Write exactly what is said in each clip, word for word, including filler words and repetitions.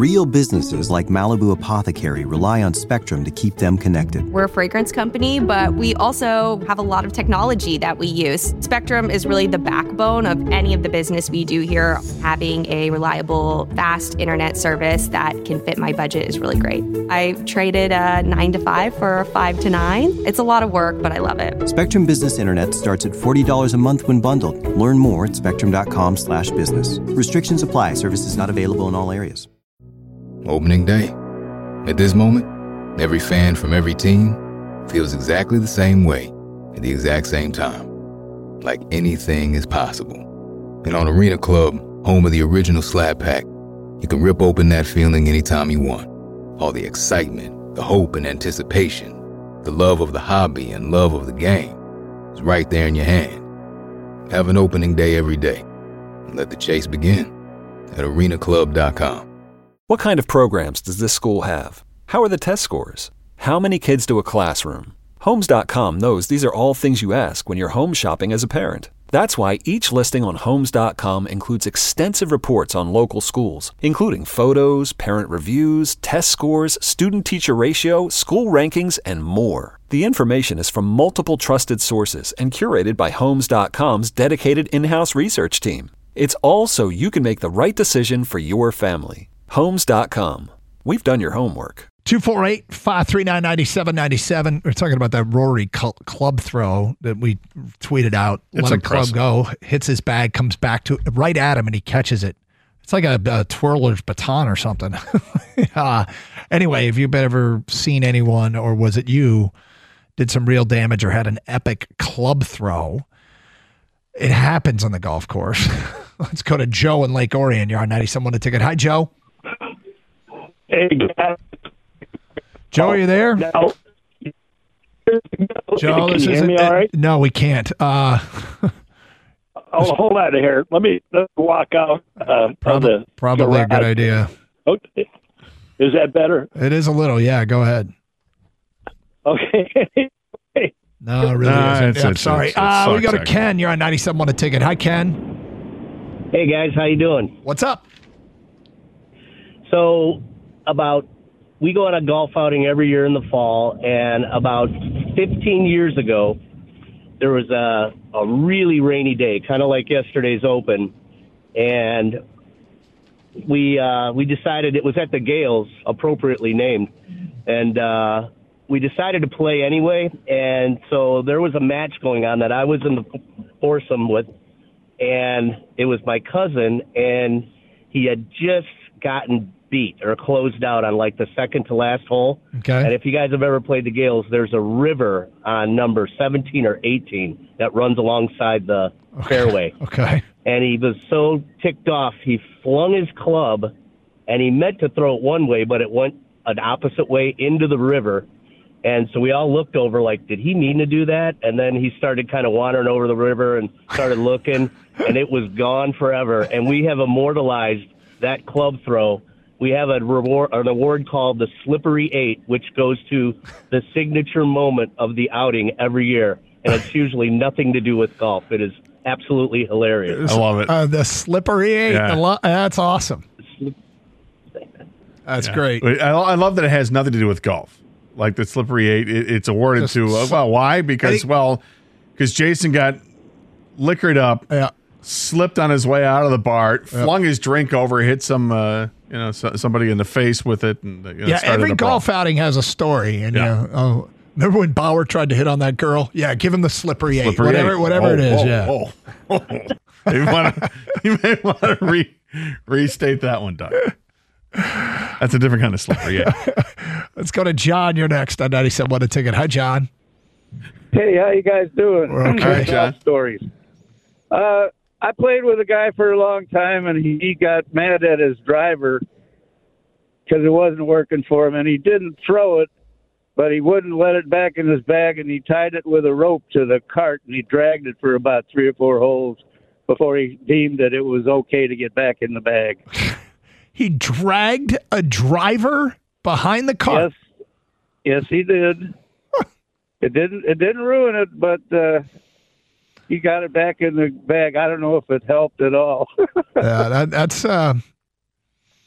Real businesses like Malibu Apothecary rely on Spectrum to keep them connected. We're a fragrance company, but we also have a lot of technology that we use. Spectrum is really the backbone of any of the business we do here. Having a reliable, fast internet service that can fit my budget is really great. I traded a nine to five for a five to nine. It's a lot of work, but I love it. Spectrum Business Internet starts at forty dollars a month when bundled. Learn more at spectrum.com slash business. Restrictions apply. Services not available in all areas. Opening day. At this moment, every fan from every team feels exactly the same way at the exact same time. Like anything is possible. And on Arena Club, home of the original Slab Pack, you can rip open that feeling anytime you want. All the excitement, the hope and anticipation, the love of the hobby and love of the game is right there in your hand. Have an opening day every day. And let the chase begin at arena club dot com. What kind of programs does this school have? How are the test scores? How many kids do a classroom? Homes dot com knows these are all things you ask when you're home shopping as a parent. That's why each listing on Homes dot com includes extensive reports on local schools, including photos, parent reviews, test scores, student-teacher ratio, school rankings, and more. The information is from multiple trusted sources and curated by Homes dot com's dedicated in-house research team. It's all so you can make the right decision for your family. Homes dot com. We've done your homework. two four eight, five three nine, nine seven nine seven. We're talking about that Rory cl- club throw that we tweeted out. It's Let a club go, hits his bag, comes back to right at him, and he catches it. It's like a, a twirler's baton or something. uh, anyway, have you ever seen anyone, or was it you, did some real damage or had an epic club throw? It happens on the golf course. Let's go to Joe in Lake Orion. You're on ninety-seven one a ticket. Hi, Joe. Hey, guys. Joe, are you there? No. Joe, Can this you hear isn't. me all right? No, we can't. Uh, oh, hold on here. Let me, let me walk out. Uh, prob- of the probably a good garage. idea. Okay. Is that better? It is a little. Yeah, go ahead. Okay. No, it really Nah, isn't. it's- Yeah, I'm it's- sorry. it's- it uh, we sucks, go to actually. Ken. You're on ninety-seven one a ticket. Hi, Ken. Hey guys, how you doing? What's up? So, about we go on a golf outing every year in the fall, and about fifteen years ago, there was a a really rainy day, kind of like yesterday's Open, and we uh, we decided it was at the Gales, appropriately named, and uh, we decided to play anyway. And so there was a match going on that I was in the foursome with, and it was my cousin, and he had just gotten beat or closed out on like the second to last hole. Okay. And if you guys have ever played the Gales, there's a river on number seventeen or eighteen that runs alongside the Okay. fairway. Okay. And he was so ticked off, he flung his club, and he meant to throw it one way, but it went an opposite way into the river. And so we all looked over like, did he mean to do that? And then he started kind of wandering over the river and started looking, and it was gone forever. And we have immortalized that club throw. We have a reward, an award called the Slippery Eight, which goes to the signature moment of the outing every year. And it's usually nothing to do with golf. It is absolutely hilarious. I love it. Uh, the slippery eight. Yeah. The lo- that's awesome. That's Yeah. great. I, I love that it has nothing to do with golf. Like the slippery eight, it, it's awarded Just to, uh, well, why? Because, think- well, because Jason got liquored up, Yeah. slipped on his way out of the bar, flung his drink over, hit some, uh, you know, so, somebody in the face with it. And, you know, Yeah, started every a brawl. golf outing has a story. And, Yeah. yeah. oh, remember when Bauer tried to hit on that girl? Yeah, give him the slippery, Slippery eight. Whatever, eight. whatever Oh, it is, oh, yeah. oh, oh. you want to you may want to re, restate that one, Doug. That's a different kind of slippery eight. Let's go to John. You're next on ninety-seven one a ticket. Hi, John. Hey, how you guys doing? We're okay, Good John. Stories. Uh, I played with a guy for a long time, and he, he got mad at his driver because it wasn't working for him, and he didn't throw it, but he wouldn't let it back in his bag, and he tied it with a rope to the cart, and he dragged it for about three or four holes before he deemed that it was okay to get back in the bag. He dragged a driver behind the car. Yes, yes, he did. It didn't. It didn't ruin it, but uh, he got it back in the bag. I don't know if it helped at all. Yeah, that, that's uh,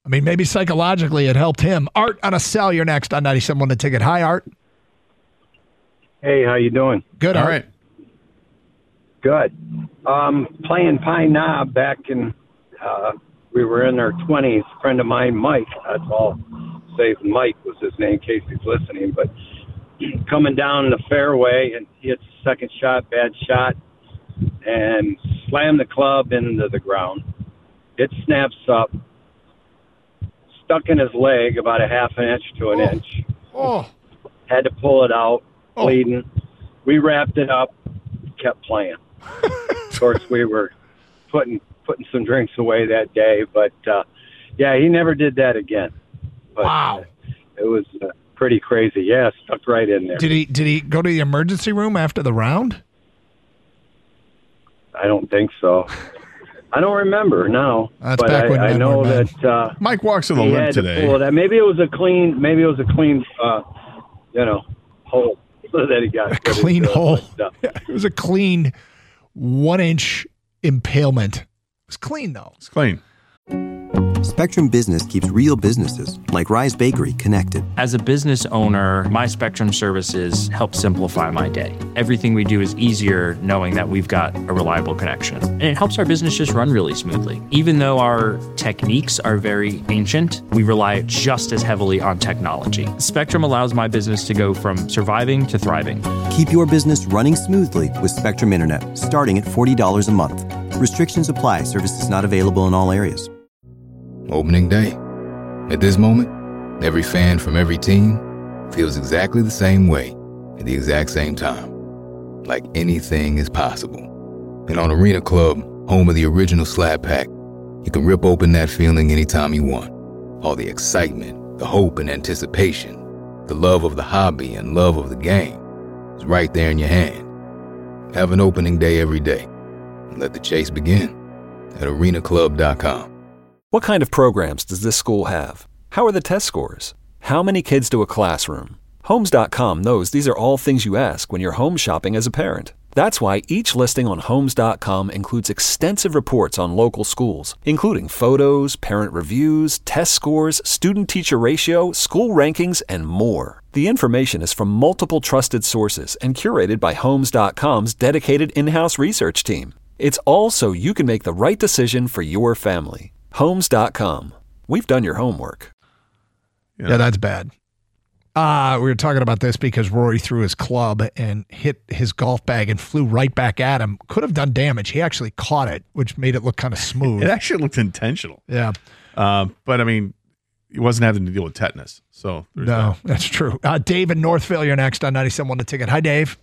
I mean, maybe psychologically it helped him. Art on a cell. You're next on ninety-seven point one The Ticket. Hi, Art. Hey, how you doing? Good, All Art. right. Good. Um, playing Pine Knob back in, uh, we were in our twenties. A friend of mine, Mike, that's all. Say Mike was his name in case he's listening. But coming down the fairway, and he hits second shot, bad shot, and slammed the club into the ground. It snaps up, stuck in his leg about a half an inch to an Oh. inch. Oh, Had to pull it out, Oh. bleeding. We wrapped it up, kept playing. Of course, we were putting putting some drinks away that day, but uh, yeah, he never did that again. But, wow. uh, it was uh, pretty crazy. Yeah, stuck right in there. Did he did he go to the emergency room after the round? I don't think so. I don't remember now. That's but back when I, I men know were men. that uh, Mike walks with a he limp had to today. pull it out. Maybe it was a clean. Maybe it was a clean. Uh, you know, hole that he got. A clean But, uh, hole. but, uh, It was a clean one inch impalement. It was clean though. It's clean. Spectrum Business keeps real businesses, like Rise Bakery, connected. As a business owner, my Spectrum services help simplify my day. Everything we do is easier knowing that we've got a reliable connection. And it helps our business just run really smoothly. Even though our techniques are very ancient, we rely just as heavily on technology. Spectrum allows my business to go from surviving to thriving. Keep your business running smoothly with Spectrum Internet, starting at forty dollars a month. Restrictions apply. Services not available in all areas. Opening day. At this moment, every fan from every team feels exactly the same way at the exact same time. Like anything is possible. And on Arena Club, home of the original Slab Pack, you can rip open that feeling anytime you want. All the excitement, the hope and anticipation, the love of the hobby and love of the game is right there in your hand. Have an opening day every day. And let the chase begin at arena club dot com. What kind of programs does this school have? How are the test scores? How many kids to a classroom? Homes dot com knows these are all things you ask when you're home shopping as a parent. That's why each listing on Homes dot com includes extensive reports on local schools, including photos, parent reviews, test scores, student-teacher ratio, school rankings, and more. The information is from multiple trusted sources and curated by Homes dot com's dedicated in-house research team. It's all so you can make the right decision for your family. Homes dot com. We've done your homework. Yeah, yeah that's bad. Uh, we were talking about this because Rory threw his club and hit his golf bag and flew right back at him. Could have done damage. He actually caught it, which made it look kind of smooth. It actually looked intentional. Yeah. Uh, but, I mean, he wasn't having to deal with tetanus. So No, that. that's true. Uh, Dave in Northville, you're next on ninety-seven point one The Ticket. Hi, Dave.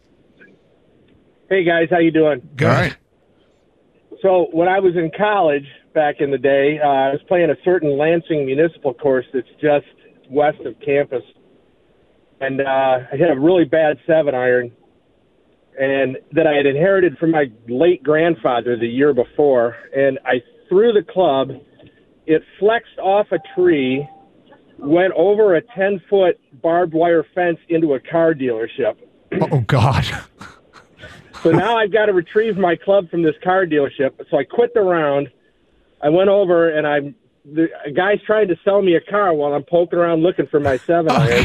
Hey, guys. How you doing? Good. All right. So when I was in college back in the day, uh, I was playing a certain Lansing municipal course that's just west of campus. And uh, I hit a really bad seven iron and that I had inherited from my late grandfather the year before. And I threw the club. It flexed off a tree, went over a ten-foot barbed wire fence into a car dealership. Oh, God. So now I've got to retrieve my club from this car dealership. So I quit the round. I went over, and I'm the a guy's trying to sell me a car while I'm poking around looking for my seven iron.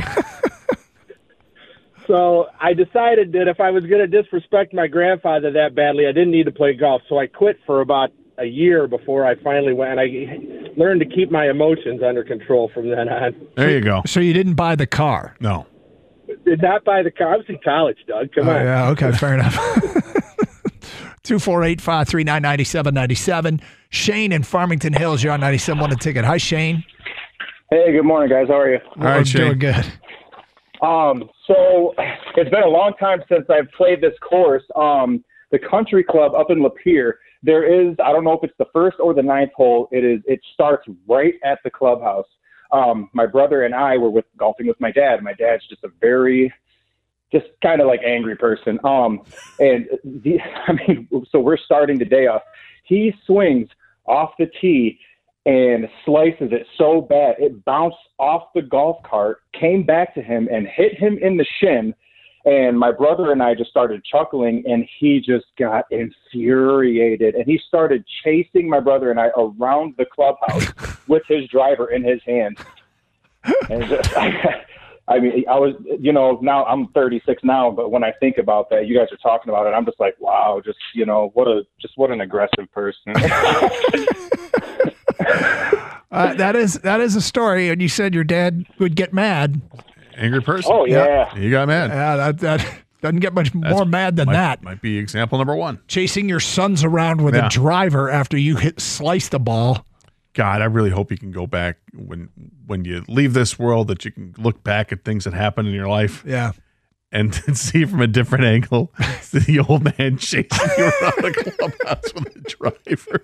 So I decided that if I was going to disrespect my grandfather that badly, I didn't need to play golf. So I quit for about a year before I finally went. And I learned to keep my emotions under control from then on. There you go. So you didn't buy the car? No. Did not buy the car. I was in college, Doug. Come Oh, on. yeah, okay, fair enough. two four eight, five three nine, nine seven nine seven. Shane in Farmington Hills, you're on ninety-seven point one The Ticket. Hi, Shane. Hey, good morning, guys. How are you? All right, Shane. Doing good. Um, so it's been a long time since I've played this course. Um, the country club up in Lapeer, there is, I don't know if it's the first or the ninth hole. It is, it starts right at the clubhouse. Um, my brother and I were with golfing with my dad. My dad's just a very, just kind of like angry person. Um, and the, I mean, so we're starting the day off. He swings off the tee and slices it so bad it bounced off the golf cart, came back to him and hit him in the shin. And my brother and I just started chuckling, and he just got infuriated. And he started chasing my brother and I around the clubhouse with his driver in his hand. And just, I, I mean, I was, you know, now I'm thirty-six now, but when I think about that, you guys are talking about it, I'm just like, wow, just, you know, what a, just what an aggressive person. uh, that is, that is a story. And you said your dad would get mad. Angry person. Oh, yeah. He got mad. Yeah, that, that doesn't get much That's, more mad than might, that. Might be example number one. Chasing your sons around with yeah. a driver after you hit slice the ball. God, I really hope you can go back when when you leave this world, that you can look back at things that happened in your life. Yeah. And see from a different angle the old man chasing you around the clubhouse with a driver.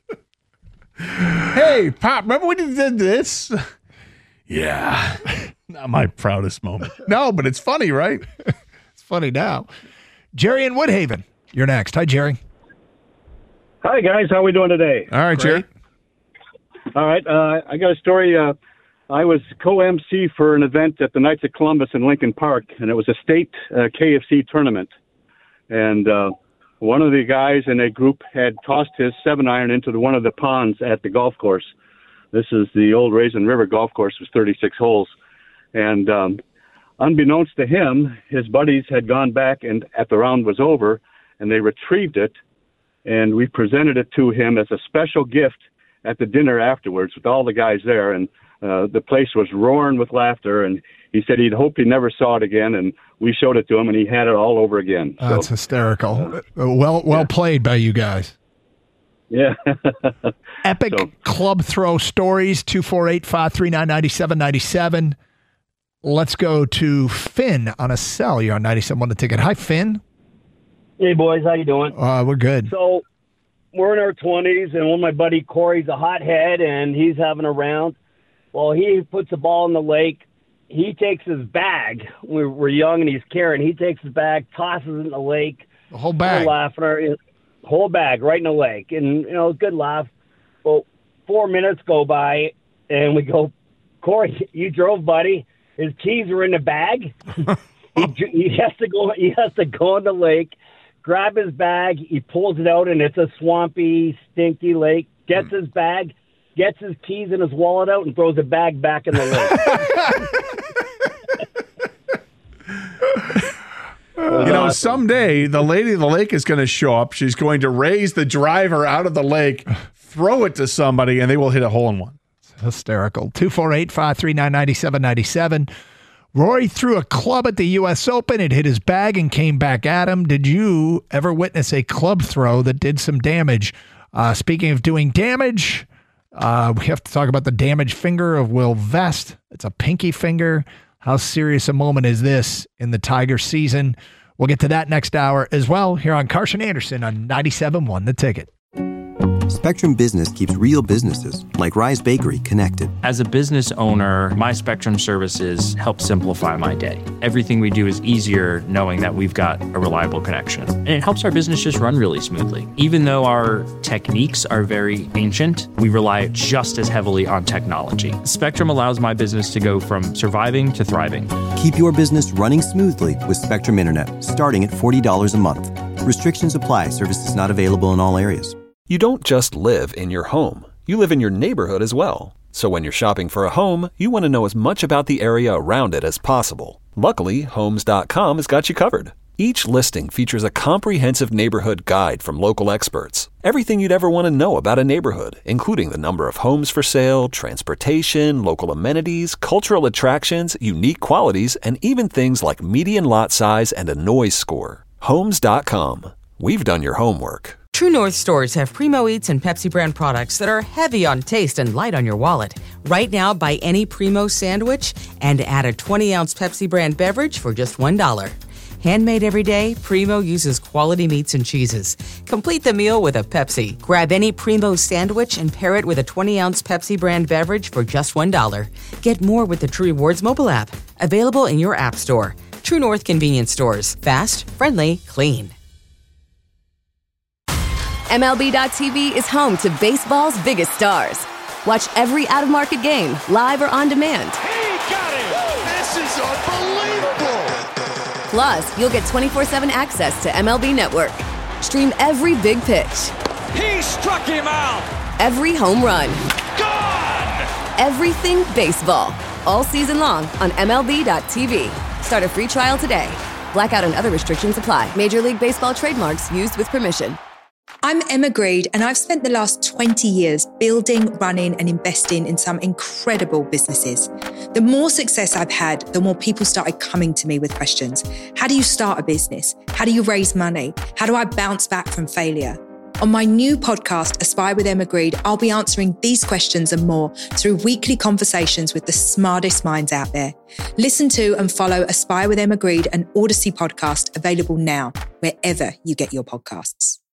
Hey, Pop, remember when you did this? Yeah. Not my proudest moment. No, but it's funny, right? It's funny now. Jerry in Woodhaven, you're next. Hi, Jerry. Hi, guys. How are we doing today? All right, Jerry. All right. Uh, I got a story. Uh, I was co-M C for an event at the Knights of Columbus in Lincoln Park, and it was a state uh, K F C tournament. And uh, one of the guys in a group had tossed his seven iron into the, one of the ponds at the golf course. This is the old Raisin River golf course. It was thirty-six holes. And um, unbeknownst to him, his buddies had gone back and at the round was over, and they retrieved it, and we presented it to him as a special gift at the dinner afterwards with all the guys there. And uh, the place was roaring with laughter, and he said he'd hoped he never saw it again, and we showed it to him, and he had it all over again. So, that's hysterical. Uh, well, well yeah. played by you guys. Yeah. Epic so. club throw stories, two four eight, five three nine, nine seven nine seven. Let's go to Finn on a cell. You're on ninety-seven on the ticket. Hi, Finn. Hey, boys. How you doing? Uh, we're good. So we're in our twenties, and one of my buddy Corey's a hothead, and he's having a round. Well, he puts a ball in the lake. He takes his bag. We're, we're young, and he's carrying. He takes his bag, tosses it in the lake. The whole bag. We're laughing. Our, whole bag right in the lake. And, you know, good laugh. Well, four minutes go by, and we go, Corey, you drove, buddy. His keys are in the bag. he, he has to go. He has to go in the lake, grab his bag. He pulls it out, and it's a swampy, stinky lake. Gets his bag, gets his keys and his wallet out, and throws the bag back in the lake. You know, someday the lady of the lake is going to show up. She's going to raise the driver out of the lake, throw it to somebody, and they will hit a hole in one. Hysterical. two four eight, five three nine, nine seven nine seven. Rory threw a club at the U S Open. It hit his bag and came back at him. Did you ever witness a club throw that did some damage? Uh, speaking of doing damage, uh, we have to talk about the damaged finger of Will Vest. It's a pinky finger. How serious a moment is this in the Tiger season? We'll get to that next hour as well here on Carson Anderson on ninety-seven point one The Ticket. Spectrum Business keeps real businesses, like Rise Bakery, connected. As a business owner, my Spectrum services help simplify my day. Everything we do is easier knowing that we've got a reliable connection. And it helps our business just run really smoothly. Even though our techniques are very ancient, we rely just as heavily on technology. Spectrum allows my business to go from surviving to thriving. Keep your business running smoothly with Spectrum Internet, starting at forty dollars a month. Restrictions apply. Services not available in all areas. You don't just live in your home. You live in your neighborhood as well. So when you're shopping for a home, you want to know as much about the area around it as possible. Luckily, Homes dot com has got you covered. Each listing features a comprehensive neighborhood guide from local experts. Everything you'd ever want to know about a neighborhood, including the number of homes for sale, transportation, local amenities, cultural attractions, unique qualities, and even things like median lot size and a noise score. Homes dot com. We've done your homework. True North stores have Primo Eats and Pepsi brand products that are heavy on taste and light on your wallet. Right now, buy any Primo sandwich and add a twenty-ounce Pepsi brand beverage for just one dollar. Handmade every day, Primo uses quality meats and cheeses. Complete the meal with a Pepsi. Grab any Primo sandwich and pair it with a twenty-ounce Pepsi brand beverage for just one dollar. Get more with the True Rewards mobile app. Available in your app store. True North convenience stores. Fast, friendly, clean. M L B dot T V is home to baseball's biggest stars. Watch every out-of-market game, live or on demand. He got it! This is unbelievable! Plus, you'll get twenty-four seven access to M L B Network. Stream every big pitch. He struck him out! Every home run. Gone! Everything baseball. All season long on M L B dot T V. Start a free trial today. Blackout and other restrictions apply. Major League Baseball trademarks used with permission. I'm Emma Greed, and I've spent the last twenty years building, running, and investing in some incredible businesses. The more success I've had, the more people started coming to me with questions. How do you start a business? How do you raise money? How do I bounce back from failure? On my new podcast, Aspire with Emma Greed, I'll be answering these questions and more through weekly conversations with the smartest minds out there. Listen to and follow Aspire with Emma Greed, an Odyssey podcast, available now, wherever you get your podcasts.